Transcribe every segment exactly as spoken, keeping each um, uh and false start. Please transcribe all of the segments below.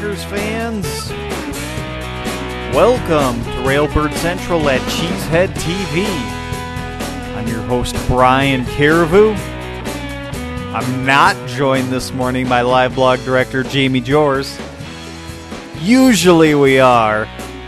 Packers fans. Welcome to Railbird Central at Cheesehead T V. I'm your host, Brian Carriveau. I'm not joined this morning by live blog director Jamie Jors. Usually we are.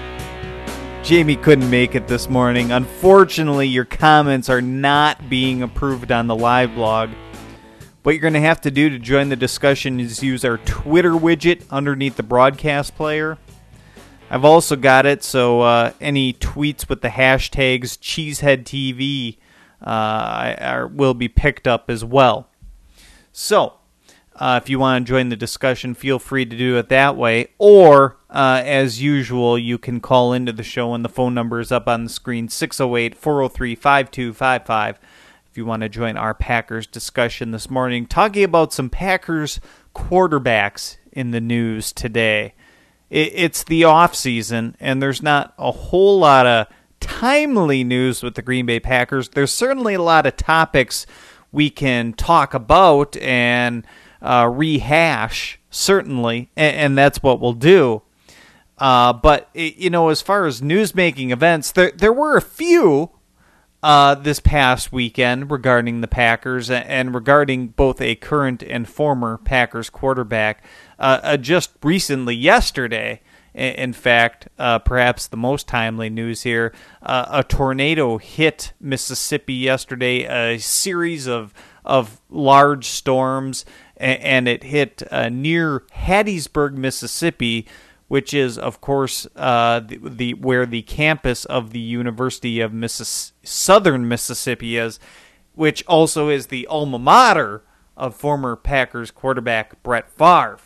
Jamie couldn't make it this morning. Unfortunately, your comments are not being approved on the live blog. What you're going to have to do to join the discussion is use our Twitter widget underneath the broadcast player. I've also got it, so uh, any tweets with the hashtags CheeseheadTV uh, are, will be picked up as well. So, uh, if you want to join the discussion, feel free to do it that way. Or, uh, as usual, you can call into the show, and the phone number is up on the screen, six oh eight, four oh three, five two five five. If you want to join our Packers discussion this morning, talking about some Packers quarterbacks in the news today. It's the offseason, and there's not a whole lot of timely news with the Green Bay Packers. There's certainly a lot of topics we can talk about and uh, rehash, certainly, and, and that's what we'll do. Uh, but, you know, as far as news-making events, there, there were a few Uh, this past weekend regarding the Packers and regarding both a current and former Packers quarterback. Uh, uh, just recently, yesterday, in fact, uh, perhaps the most timely news here, uh, a tornado hit Mississippi yesterday, a series of of large storms, and it hit uh, near Hattiesburg, Mississippi, which is, of course, uh, the, the where the campus of the University of Missis- Southern Mississippi is, which also is the alma mater of former Packers quarterback Brett Favre.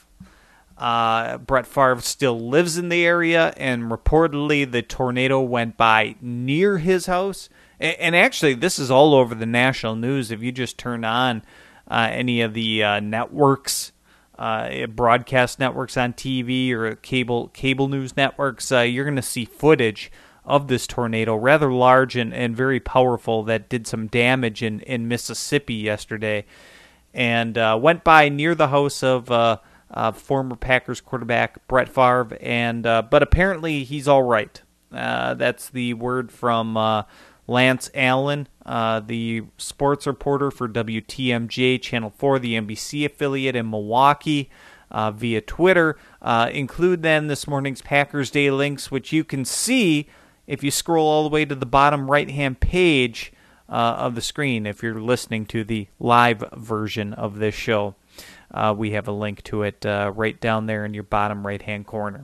Uh, Brett Favre still lives in the area, and reportedly the tornado went by near his house. And, and actually, this is all over the national news. If you just turn on uh, any of the uh, networks, Uh, broadcast networks on T V or cable cable news networks, uh, you're going to see footage of this tornado, rather large and, and very powerful, that did some damage in, in Mississippi yesterday, and uh, went by near the house of uh, uh, former Packers quarterback Brett Favre, and uh, but apparently he's all right. Uh, that's the word from uh, Lance Allen, uh, the sports reporter for W T M J Channel four, the N B C affiliate in Milwaukee, uh, via Twitter. Uh, include then this morning's Packers Day links, which you can see if you scroll all the way to the bottom right-hand page uh, of the screen. If you're listening to the live version of this show, uh, we have a link to it uh, right down there in your bottom right-hand corner.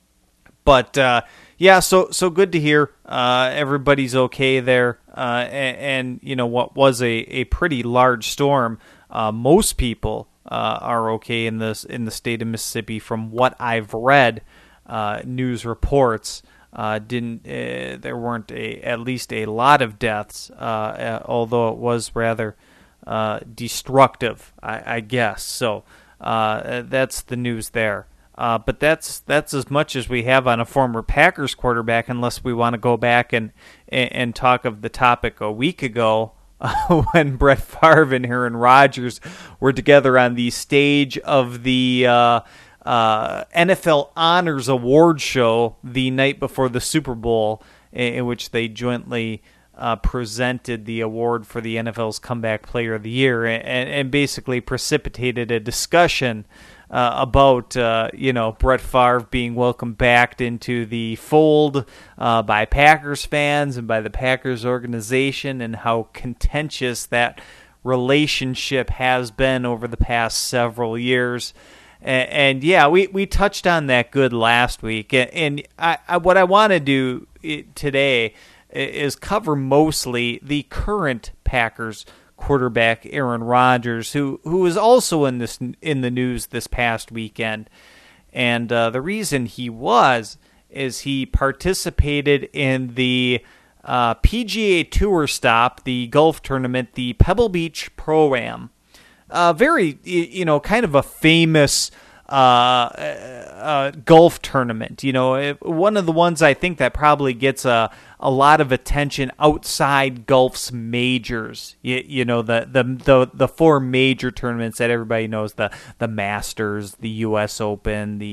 But, uh, yeah, so so good to hear uh, everybody's okay there. Uh, and, and, you know, what was a, a pretty large storm, uh, most people uh, are okay in this in the state of Mississippi from what I've read. Uh, news reports uh, didn't, uh, there weren't a, at least a lot of deaths, uh, although it was rather uh, destructive, I, I guess. So uh, that's the news there. Uh, but that's that's as much as we have on a former Packers quarterback, unless we want to go back and, and and talk of the topic a week ago uh, when Brett Favre and Aaron Rodgers were together on the stage of the uh, uh, N F L Honors Award show the night before the Super Bowl, in, in which they jointly uh, presented the award for the N F L's Comeback Player of the Year, and, and basically precipitated a discussion Uh, about, uh, you know, Brett Favre being welcomed back into the fold uh, by Packers fans and by the Packers organization, and how contentious that relationship has been over the past several years. And, and yeah, we, we touched on that good last week. And, and I, I, what I want to do today is cover mostly the current Packers quarterback Aaron Rodgers, who who is also in this in the news this past weekend, and uh, the reason he was is he participated in the uh, P G A Tour stop, the golf tournament, the Pebble Beach Pro-Am, uh, very you know kind of a famous uh, uh, golf tournament. You know, one of the ones I think that probably gets a a lot of attention outside golf's majors. You, you know, the, the the the four major tournaments that everybody knows: the the Masters, the U S Open, the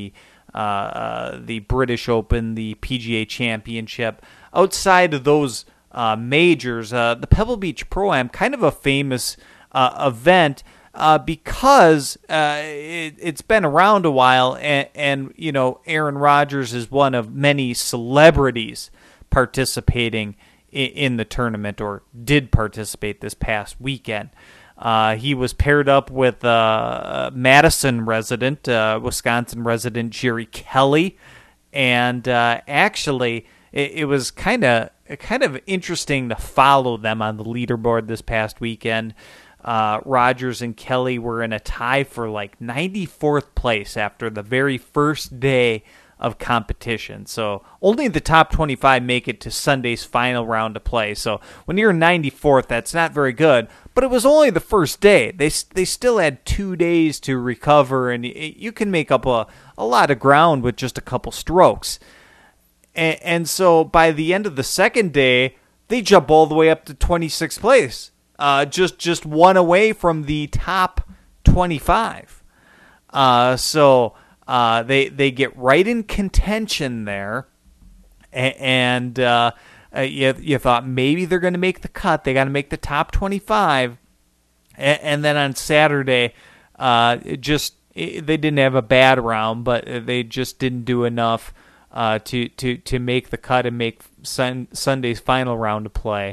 uh, uh, the British Open, the P G A Championship. Outside of those uh, majors, uh, the Pebble Beach Pro-Am, kind of a famous uh, event uh, because uh, it, it's been around a while, and, and you know, Aaron Rodgers is one of many celebrities participating in, in the tournament, or did participate this past weekend. Uh, he was paired up with uh, Madison resident, uh, Wisconsin resident Jerry Kelly, and uh, actually, it, it was kind of kind of interesting to follow them on the leaderboard this past weekend. Uh, Rodgers and Kelly were in a tie for like ninety-fourth place after the very first day of competition. So only the top twenty-five make it to Sunday's final round of play. So when you're ninety-fourth, that's not very good. But it was only the first day. They they still had two days to recover, and you can make up a, a lot of ground with just a couple strokes. And, and so by the end of the second day, they jump all the way up to twenty-sixth place, uh, just just one away from the top twenty-five. Uh, so uh, they they get right in contention there, and uh, you you thought maybe they're going to make the cut. They got to make the top twenty-five, and, and then on Saturday, uh, it just it, they didn't have a bad round, but they just didn't do enough Uh, to, to, to make the cut and make sun, Sunday's final round of play,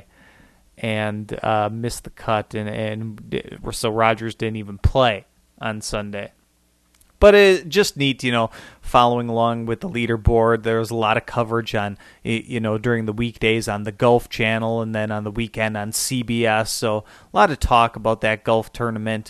and uh, missed the cut, and, and so Rodgers didn't even play on Sunday. But it just neat, you know, following along with the leaderboard. There was a lot of coverage on, you know, during the weekdays on the Golf Channel, and then on the weekend on C B S. So a lot of talk about that golf tournament.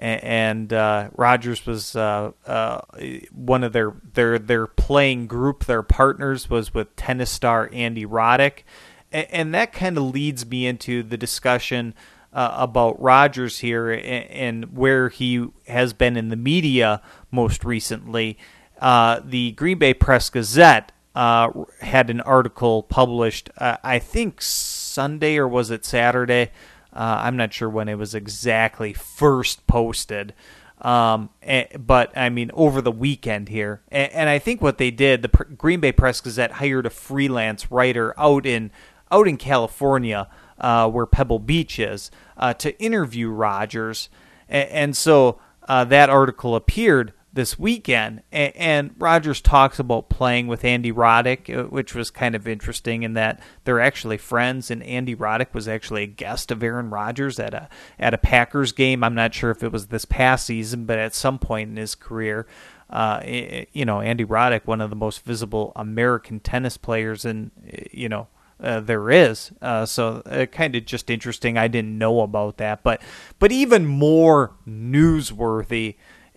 And uh, Rodgers was uh, uh, one of their, their their playing group, their partners, was with tennis star Andy Roddick. And, and that kind of leads me into the discussion uh, about Rodgers here and, and where he has been in the media most recently. Uh, the Green Bay Press-Gazette uh, had an article published, uh, I think Sunday, or was it Saturday? Uh, I'm not sure when it was exactly first posted, um, but I mean over the weekend here. And, and I think what they did, the Green Bay Press-Gazette hired a freelance writer out in out in California, uh, where Pebble Beach is, uh, to interview Rodgers. And, and so uh, that article appeared this weekend, and, and Rodgers talks about playing with Andy Roddick, which was kind of interesting in that they're actually friends, and Andy Roddick was actually a guest of Aaron Rodgers at a at a Packers game. I'm not sure if it was this past season, but at some point in his career, uh, you know, Andy Roddick, one of the most visible American tennis players, and you know. Uh, there is, uh, so uh, kind of just interesting. I didn't know about that, but but even more newsworthy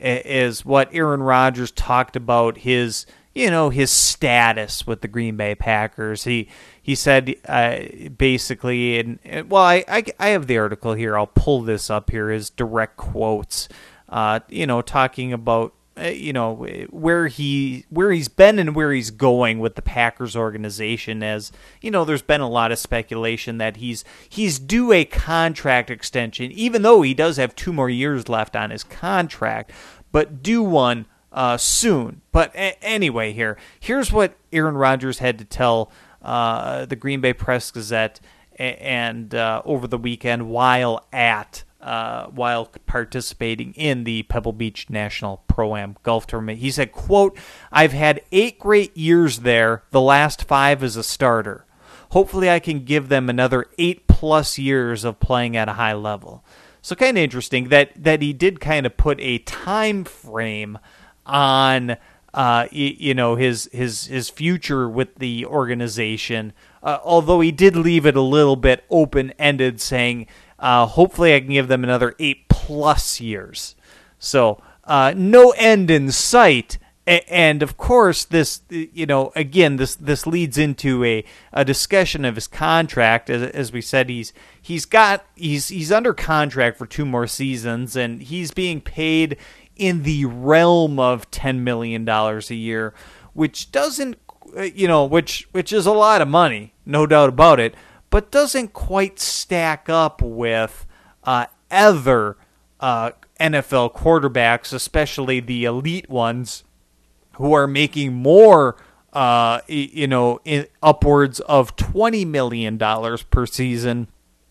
is what Aaron Rodgers talked about his, you know, his status with the Green Bay Packers. He he said uh, basically, and well, I, I I have the article here. I'll pull this up here. His direct quotes, uh, you know, talking about. Uh, you know, where he where he's been and where he's going with the Packers organization. As you know, there's been a lot of speculation that he's he's due a contract extension, even though he does have two more years left on his contract, but due one uh, soon. But a- anyway, here here's what Aaron Rodgers had to tell uh, the Green Bay Press-Gazette a- and uh, over the weekend while at. Uh, while participating in the Pebble Beach National Pro-Am Golf Tournament. He said, quote, "I've had eight great years there, the last five as a starter. Hopefully I can give them another eight plus years of playing at a high level." So kind of interesting that, that he did kind of put a time frame on uh, you, you know, his, his, his future with the organization, uh, although he did leave it a little bit open-ended, saying, Uh, hopefully I can give them another eight plus years. So uh, no end in sight. A- and of course, this, you know, again, this this leads into a, a discussion of his contract. As, as we said, he's he's got he's he's under contract for two more seasons, and he's being paid in the realm of ten million dollars a year, which doesn't, you know, which which is a lot of money, no doubt about it. But doesn't quite stack up with uh, other uh, N F L quarterbacks, especially the elite ones, who are making more, uh, you know, in upwards of twenty million dollars per season.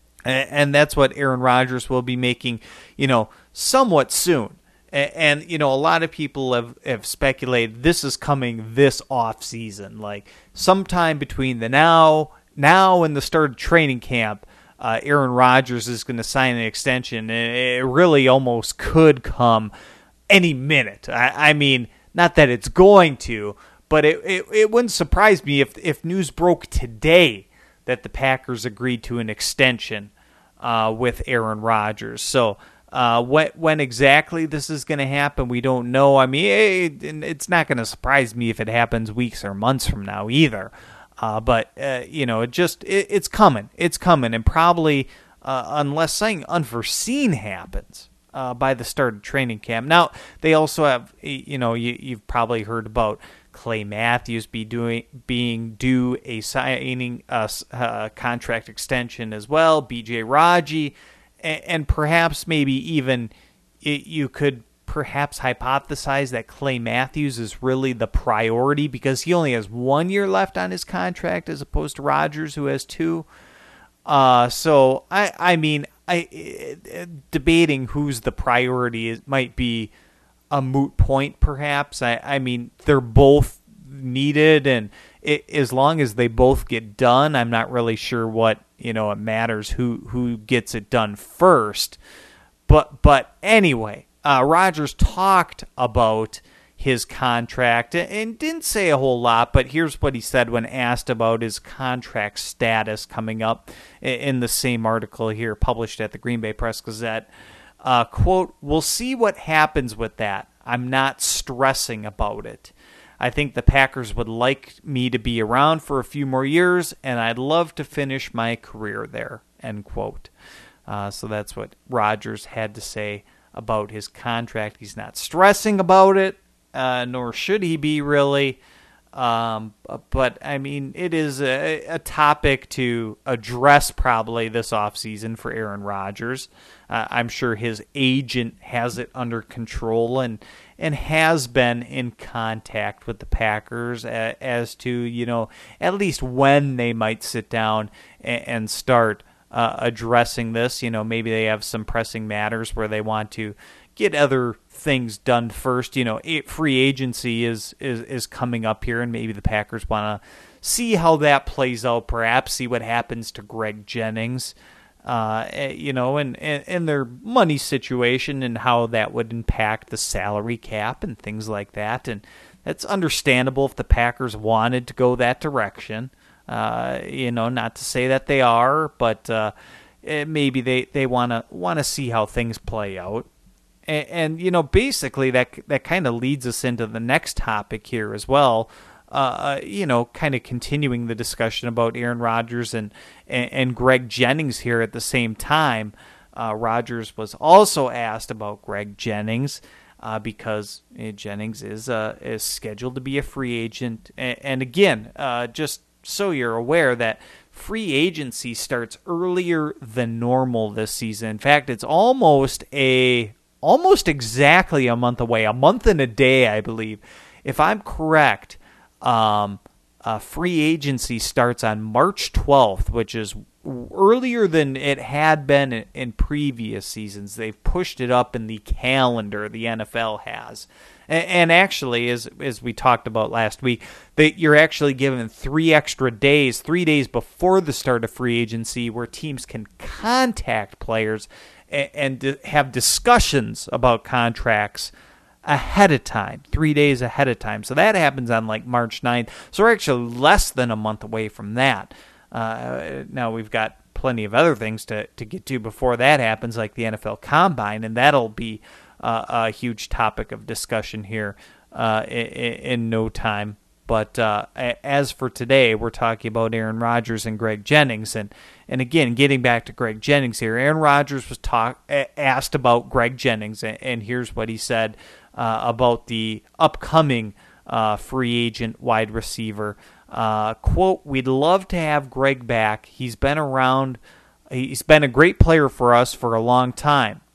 And that's what Aaron Rodgers will be making, you know, somewhat soon. And, you know, a lot of people have, have speculated this is coming this off season, like sometime between the now, now and the start of training camp, uh, Aaron Rodgers is going to sign an extension, and it really almost could come any minute. I, I mean, not that it's going to, but it, it, it wouldn't surprise me if, if news broke today that the Packers agreed to an extension uh, with Aaron Rodgers. So, Uh, when, when exactly this is going to happen, we don't know. I mean, it, it's not going to surprise me if it happens weeks or months from now either. Uh, but, uh, you know, it just, it, it's coming. It's coming. And probably, uh, unless something unforeseen happens uh, by the start of training camp. Now, they also have, you know, you, you've probably heard about Clay Matthews be doing being due a signing uh, uh, contract extension as well. B J Raji. And perhaps maybe even you could perhaps hypothesize that Clay Matthews is really the priority because he only has one year left on his contract as opposed to Rodgers, who has two. Uh, so, I, I mean, I uh, debating who's the priority is, might be a moot point, perhaps. I, I mean, they're both needed, and it, as long as they both get done, I'm not really sure what, you know, it matters who, who gets it done first. But but anyway, uh, Rodgers talked about his contract and didn't say a whole lot, but here's what he said when asked about his contract status coming up in the same article here published at the Green Bay Press-Gazette. Uh, quote, "We'll see what happens with that. I'm not stressing about it. I think the Packers would like me to be around for a few more years, and I'd love to finish my career there," end quote. Uh, so that's what Rodgers had to say about his contract. He's not stressing about it, uh, nor should he be really. Um, but, I mean, it is a, a topic to address probably this offseason for Aaron Rodgers. Uh, I'm sure his agent has it under control and and has been in contact with the Packers as, as to, you know, at least when they might sit down and, and start uh, addressing this. You know, maybe they have some pressing matters where they want to get other things done first. You know, free agency is, is, is coming up here, and maybe the Packers want to see how that plays out, perhaps see what happens to Greg Jennings, uh, you know, and, and, and their money situation and how that would impact the salary cap and things like that. And that's understandable if the Packers wanted to go that direction. Uh, you know, not to say that they are, but uh, maybe they, they want to want to see how things play out. And, and, you know, basically that that kind of leads us into the next topic here as well. Uh, you know, kind of continuing the discussion about Aaron Rodgers and, and, and Greg Jennings here at the same time. Uh, Rodgers was also asked about Greg Jennings uh, because uh, Jennings is uh, is scheduled to be a free agent. And, and again, uh, just so you're aware that free agency starts earlier than normal this season. In fact, it's almost a almost exactly a month away, a month and a day, I believe. If I'm correct, um, uh, free agency starts on March twelfth, which is earlier than it had been in, in previous seasons. They've pushed it up in the calendar, the N F L has. And, and actually, as as we talked about last week, that you're actually given three extra days, three days before the start of free agency, where teams can contact players and, and have discussions about contracts ahead of time, three days ahead of time. So that happens on like March ninth. So we're actually less than a month away from that. Uh, now we've got plenty of other things to, to get to before that happens, like the N F L Combine, and that'll be uh, a huge topic of discussion here uh, in, in no time. But uh, as for today, we're talking about Aaron Rodgers and Greg Jennings. And, and again, getting back to Greg Jennings here, Aaron Rodgers was talk, asked about Greg Jennings, and, and here's what he said uh, about the upcoming uh, free agent wide receiver. Uh, quote, "We'd love to have Greg back. He's been around. He's been a great player for us for a long time.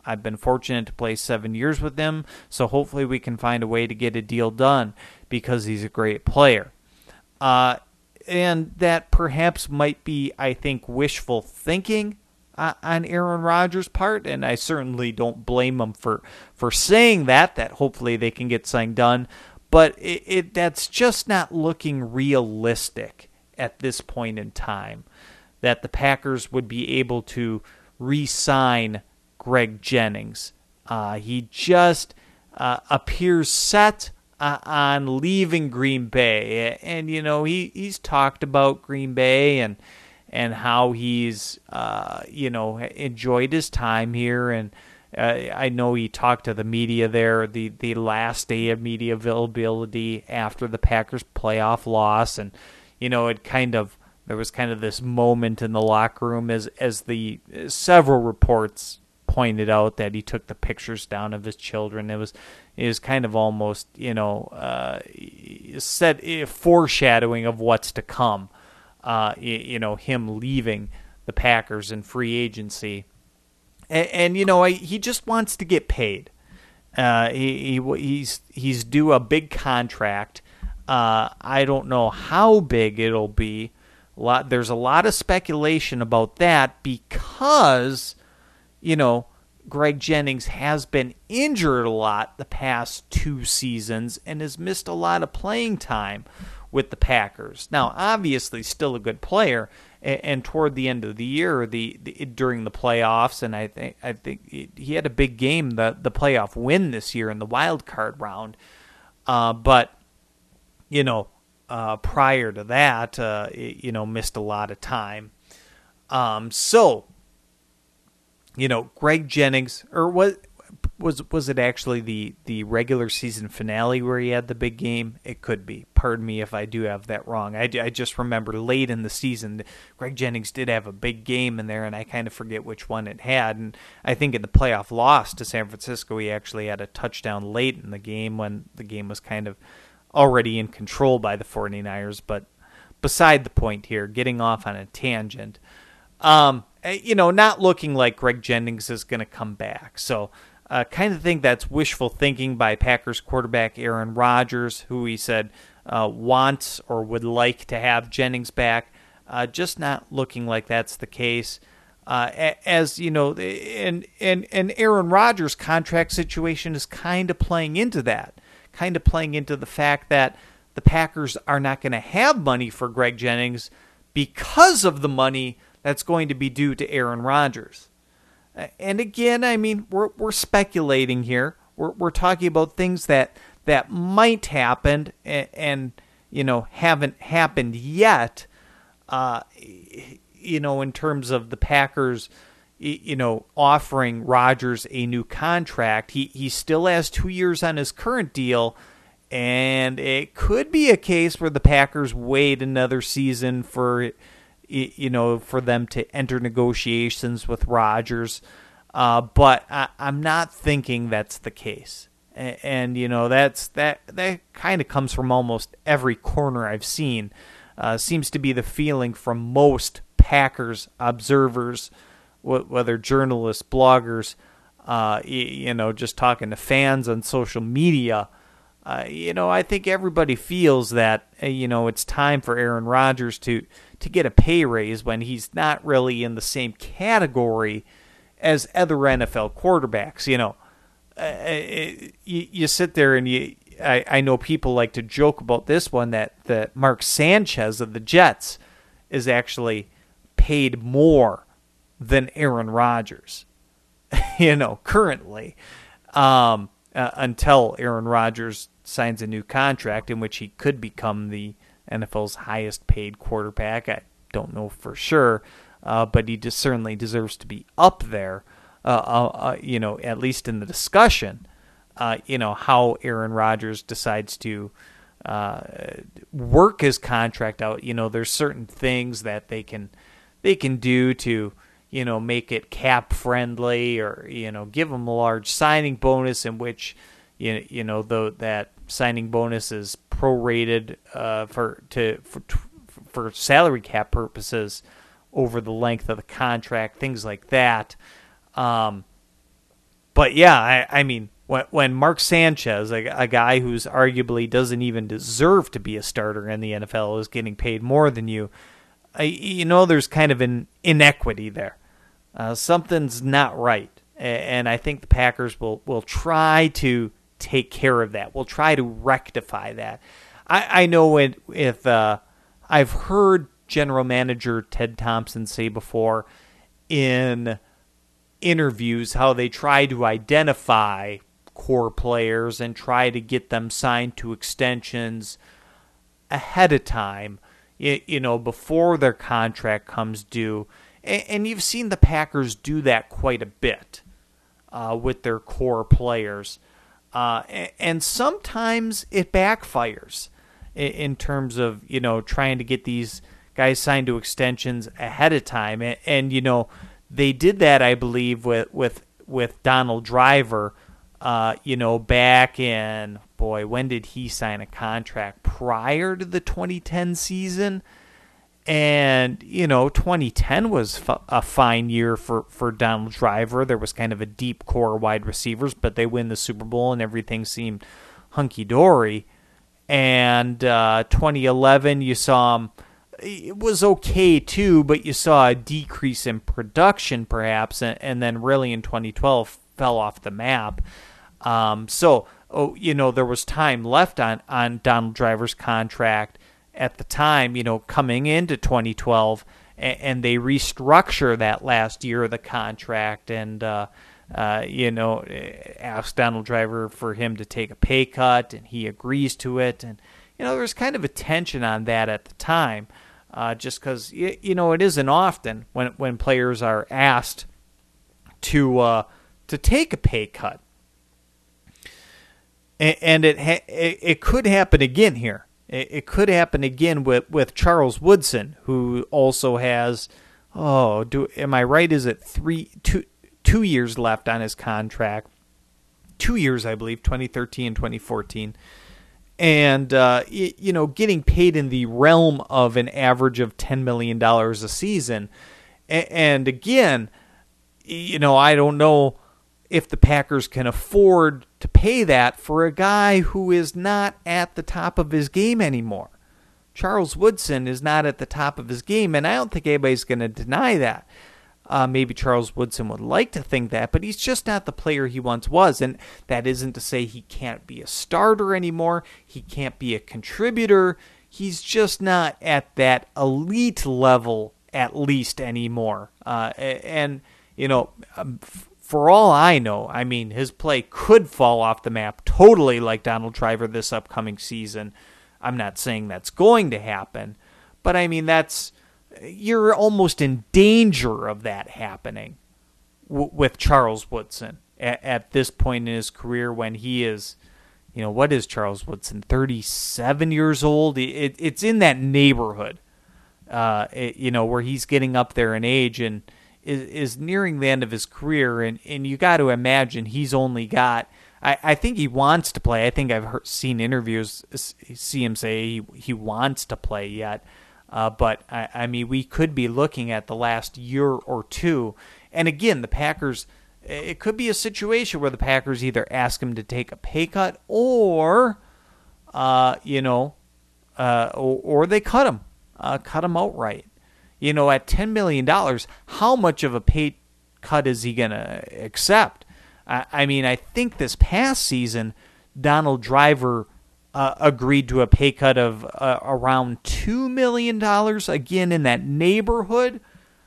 I've been fortunate to play seven years with him, so hopefully we can find a way to get a deal done because he's a great player. Uh, and that perhaps might be, I think, wishful thinking uh, on Aaron Rodgers' part, and I certainly don't blame him for, for saying that, that hopefully they can get something done, but it, it that's just not looking realistic at this point in time, that the Packers would be able to re-sign Greg Jennings. Uh, he just uh, appears set uh, on leaving Green Bay, and you know he, he's talked about Green Bay and and how he's uh, you know enjoyed his time here, and uh, I know he talked to the media there the the last day of media availability after the Packers playoff loss, and you know it kind of there was kind of this moment in the locker room as as the several reports pointed out that he took the pictures down of his children. It was it was kind of almost, you know, uh, set foreshadowing of what's to come. Uh, you, you know, him leaving the Packers in free agency, and, and you know, I, he just wants to get paid. Uh, he, he he's he's due a big contract. Uh, I don't know how big it'll be. A lot, there's a lot of speculation about that because, you know, Greg Jennings has been injured a lot the past two seasons and has missed a lot of playing time with the Packers. Now, obviously, still a good player, and, and toward the end of the year, the, the during the playoffs, and I think I think he had a big game, the the playoff win this year in the wild card round. Uh, but you know. Uh, prior to that, uh, you know, missed a lot of time. Um, so, you know, Greg Jennings, or was was was it actually the, the regular season finale where he had the big game? It could be. Pardon me if I do have that wrong. I, I just remember late in the season, Greg Jennings did have a big game in there, and I kind of forget which one it had. And I think in the playoff loss to San Francisco, he actually had a touchdown late in the game when the game was kind of already in control by the 49ers, but beside the point here, getting off on a tangent, um, you know, not looking like Greg Jennings is going to come back. So I uh, kind of think that's wishful thinking by Packers quarterback Aaron Rodgers, who he said uh, wants or would like to have Jennings back. Uh, just not looking like that's the case. Uh, as you know, and, and, and Aaron Rodgers' contract situation is kind of playing into that. kind of playing into the fact that the Packers are not going to have money for Greg Jennings because of the money that's going to be due to Aaron Rodgers. And again, I mean, we're we're speculating here. We're we're talking about things that that might happen and, and you know haven't happened yet. Uh, you know, in terms of the Packers, you know, offering Rodgers a new contract. He he still has two years on his current deal, and it could be a case where the Packers wait another season for, you know, for them to enter negotiations with Rodgers. Uh, but I, I'm not thinking that's the case. And, and you know, that's that that kind of comes from almost every corner I've seen. Uh, seems to be the feeling from most Packers observers, whether journalists, bloggers, uh, you know, just talking to fans on social media, uh, you know, I think everybody feels that, you know, it's time for Aaron Rodgers to, to get a pay raise when he's not really in the same category as other N F L quarterbacks. You know, uh, you, you sit there and you, I, I know people like to joke about this one, that, that Mark Sanchez of the Jets is actually paid more than Aaron Rodgers, you know, currently, um, uh, until Aaron Rodgers signs a new contract in which he could become the N F L's highest paid quarterback. I don't know for sure, uh, but he just certainly deserves to be up there, uh, uh, uh, you know, at least in the discussion, uh, you know, how Aaron Rodgers decides to uh, work his contract out. You know, there's certain things that they can they can do to, you know, make it cap friendly, or, you know, give them a large signing bonus in which, you, you know, though that signing bonus is prorated uh, for to for, for salary cap purposes over the length of the contract, things like that. Um, but yeah, I, I mean, when, when Mark Sanchez, a, a guy who's arguably doesn't even deserve to be a starter in the N F L, is getting paid more than you, I, you know, there's kind of an inequity there. Uh, something's not right. And I think the Packers will, will try to take care of that. We'll try to rectify that. I, I know it, if uh, I've heard General Manager Ted Thompson say before in interviews how they try to identify core players and try to get them signed to extensions ahead of time, you, you know, before their contract comes due. And, and you've seen the Packers do that quite a bit uh, with their core players. Uh, and, and sometimes it backfires in, in terms of, you know, trying to get these guys signed to extensions ahead of time. And, and you know, they did that, I believe, with with, with Donald Driver, uh, you know, back in, boy, when did he sign a contract? Prior to the twenty ten season? And, you know, twenty ten was f- a fine year for, for Donald Driver. There was kind of a deep core wide receivers, but they win the Super Bowl and everything seemed hunky-dory. And uh, twenty eleven, you saw him. It was okay too, but you saw a decrease in production perhaps, and, and then really in twenty twelve fell off the map. Um, so, oh, you know, there was time left on, on Donald Driver's contract at the time, you know, coming into twenty twelve, and, and they restructure that last year of the contract and, uh, uh, you know, asked Donald Driver for him to take a pay cut, and he agrees to it. And, you know, there's kind of a tension on that at the time. Uh, just because, you, you know, it isn't often when when players are asked to uh, to take a pay cut, and, and it, ha- it it could happen again here. It, it could happen again with, with Charles Woodson, who also has, oh, do am I right? Is it three two two years left on his contract? Two years, I believe, twenty thirteen and twenty fourteen. And, uh, you know, getting paid in the realm of an average of ten million dollars a season. And again, you know, I don't know if the Packers can afford to pay that for a guy who is not at the top of his game anymore. Charles Woodson is not at the top of his game, and I don't think anybody's going to deny that. Uh, maybe Charles Woodson would like to think that, but he's just not the player he once was. And that isn't to say he can't be a starter anymore. He can't be a contributor. He's just not at that elite level, at least, anymore. Uh, and, you know, for all I know, I mean, his play could fall off the map totally like Donald Driver this upcoming season. I'm not saying that's going to happen, but I mean, that's... you're almost in danger of that happening w- with Charles Woodson at, at this point in his career when he is, you know, what is Charles Woodson, thirty-seven years old? It, it's in that neighborhood, uh, it, you know, where he's getting up there in age and is, is nearing the end of his career. And, and you got to imagine he's only got, I, I think he wants to play. I think I've heard, seen interviews, see him say he, he wants to play yet. Uh, but, I, I mean, we could be looking at the last year or two. And, again, the Packers, it could be a situation where the Packers either ask him to take a pay cut or, uh, you know, uh, or, or they cut him, uh, cut him outright. You know, at ten million dollars, how much of a pay cut is he going to accept? I, I mean, I think this past season, Donald Driver Uh, agreed to a pay cut of uh, around two million dollars, again in that neighborhood.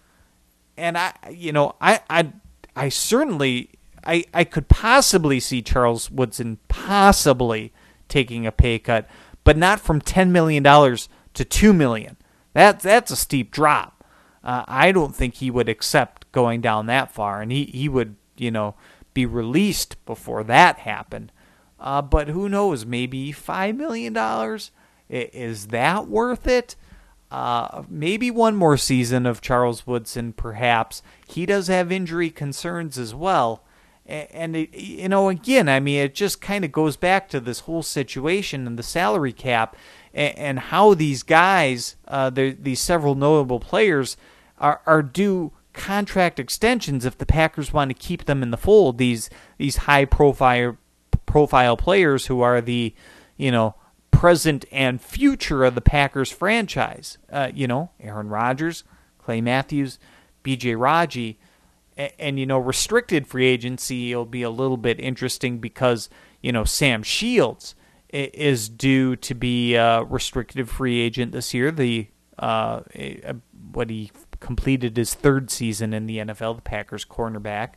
And I, you know, I, I, I certainly, I, I could possibly see Charles Woodson possibly taking a pay cut, but not from ten million dollars to two million dollars. That, that's a steep drop. Uh, I don't think he would accept going down that far, and he, he would, you know, be released before that happened. Uh, but who knows, maybe five million dollars? Is that worth it? Uh, maybe one more season of Charles Woodson, perhaps. He does have injury concerns as well. And, it, you know, again, I mean, it just kind of goes back to this whole situation and the salary cap and, and how these guys, uh, these several notable players, are, are due contract extensions if the Packers want to keep them in the fold. These these high profile profile players who are the, you know, present and future of the Packers franchise. Uh, you know, Aaron Rodgers, Clay Matthews, B J Raji, and, and you know, restricted free agency will be a little bit interesting because, you know, Sam Shields is due to be a restricted free agent this year. The uh, what he completed his third season in the N F L, the Packers cornerback,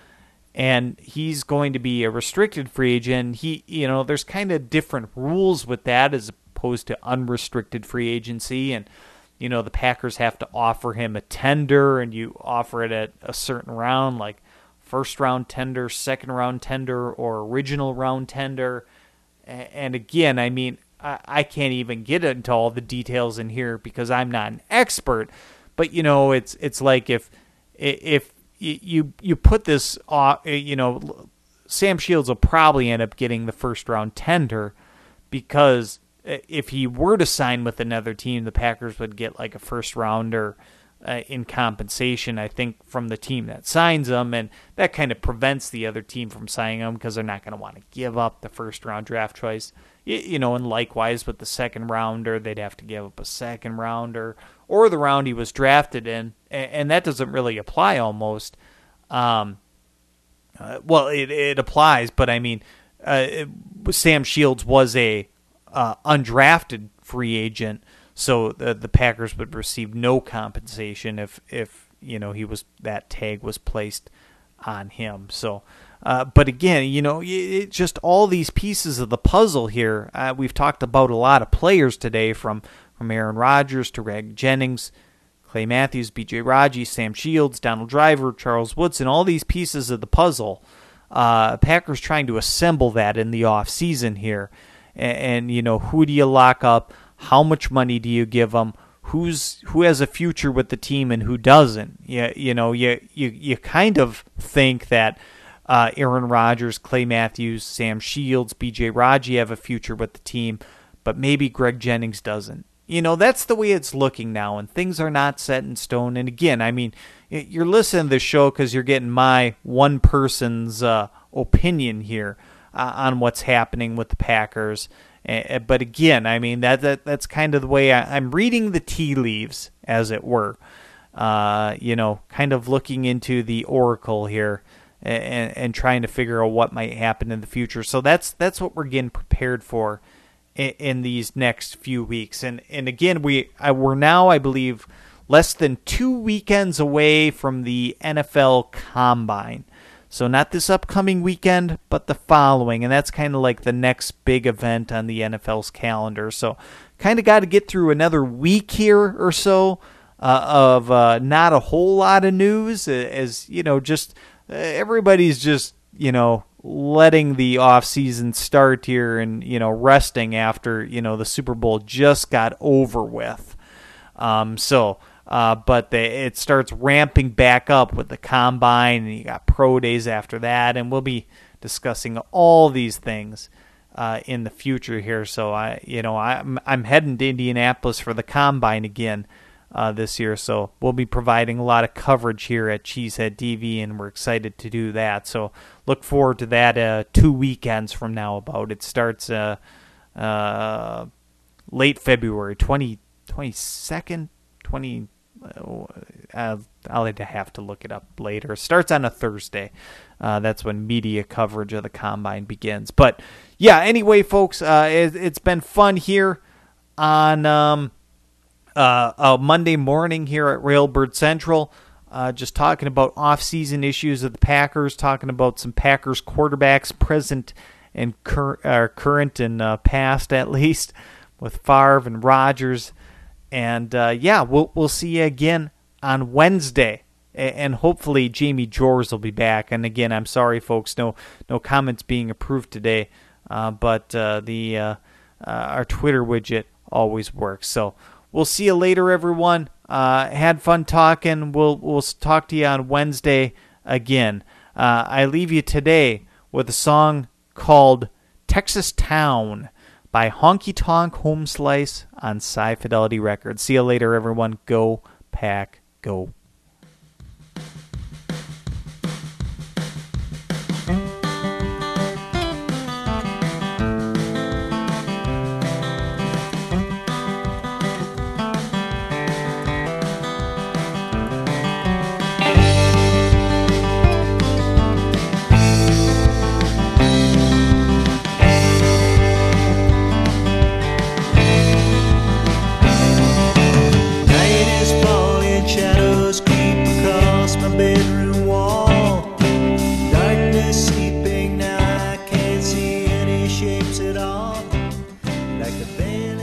and he's going to be a restricted free agent. He, you know, there's kind of different rules with that as opposed to unrestricted free agency, and you know, the Packers have to offer him a tender, and you offer it at a certain round, like first round tender, second round tender, or original round tender. And again, I mean, I, I can't even get into all the details in here because I'm not an expert. But you know, it's it's like if if you you put this, uh, you know, Sam Shields will probably end up getting the first round tender because if he were to sign with another team, the Packers would get like a first rounder uh, in compensation, I think, from the team that signs him, and that kind of prevents the other team from signing him because they're not going to want to give up the first round draft choice. You, you know, and likewise with the second rounder, they'd have to give up a second rounder or the round he was drafted in, and, and that doesn't really apply almost. Um, uh, well, it it applies, but I mean, uh, it, Sam Shields was a uh, undrafted free agent, so the the Packers would receive no compensation if if you know he was that tag was placed on him. So, uh, but again, you know, it, just all these pieces of the puzzle here. Uh, we've talked about a lot of players today, from from Aaron Rodgers to Greg Jennings, Clay Matthews, B J Raji, Sam Shields, Donald Driver, Charles Woodson, all these pieces of the puzzle. Uh, Packers trying to assemble that in the offseason here. And, and, you know, who do you lock up? How much money do you give them? Who's who has a future with the team and who doesn't? You, you know, you, you, you kind of think that uh, Aaron Rodgers, Clay Matthews, Sam Shields, B J Raji have a future with the team, but maybe Greg Jennings doesn't. You know, that's the way it's looking now, and things are not set in stone. And again, I mean, you're listening to this show because you're getting my one person's uh, opinion here uh, on what's happening with the Packers. Uh, but again, I mean, that, that that's kind of the way I, I'm reading the tea leaves, as it were. Uh, you know, kind of looking into the oracle here and, and trying to figure out what might happen in the future. So that's that's what we're getting prepared for in these next few weeks. And and again, we I, we're now, I believe, less than two weekends away from the N F L Combine. So not this upcoming weekend, but the following. And that's kind of like the next big event on the N F L's calendar. So kind of got to get through another week here or so uh, of uh, not a whole lot of news, as, you know, just uh, everybody's just, you know, letting the off season start here and, you know, resting after, you know, the Super Bowl just got over with. Um, so, uh, but the, it starts ramping back up with the Combine, and you got pro days after that, and we'll be discussing all these things uh, in the future here. So I, you know, I'm I'm heading to Indianapolis for the Combine again uh, this year. So we'll be providing a lot of coverage here at Cheesehead T V, and we're excited to do that. So look forward to that uh, two weekends from now about. It starts uh, uh, late February, twenty, twenty-second, twenty, uh, I'll have to look it up later. It starts on a Thursday. Uh, that's when media coverage of the Combine begins. But, yeah, anyway, folks, uh, it, it's been fun here on um, uh, a Monday morning here at Railbird Central. Uh, just talking about off-season issues of the Packers, talking about some Packers quarterbacks, present and cur- uh, current and uh, past at least, with Favre and Rodgers. And, uh, yeah, we'll we'll see you again on Wednesday. And hopefully Jamie Jors will be back. And, again, I'm sorry, folks, no no comments being approved today. Uh, but uh, the uh, uh, our Twitter widget always works. So we'll see you later, everyone. Uh, had fun talking. We'll we'll talk to you on Wednesday again. Uh, I leave you today with a song called Texas Town by Honky Tonk Home Slice on Sci Fidelity Records. See you later, everyone. Go Pack Go. like a band